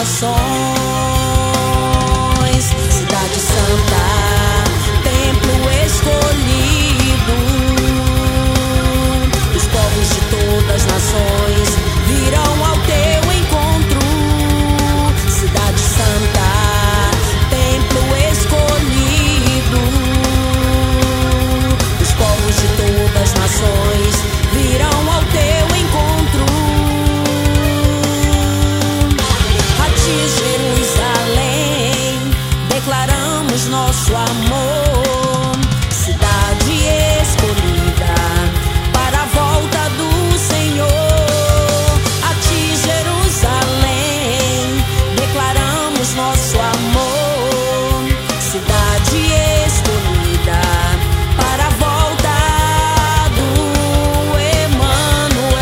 nações. Cidade Santa, templo escolhido, os povos de todas as nações virão ao teu encontro. Cidade Santa, templo escolhido, os povos de todas as nações virão ao teu encontro. A ti, Jerusalém, declaramos nosso amor. Cidade escolhida para a volta do Senhor. A ti, Jerusalém, declaramos nosso amor. Cidade escolhida para a volta do Emanuel.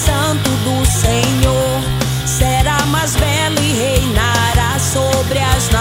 As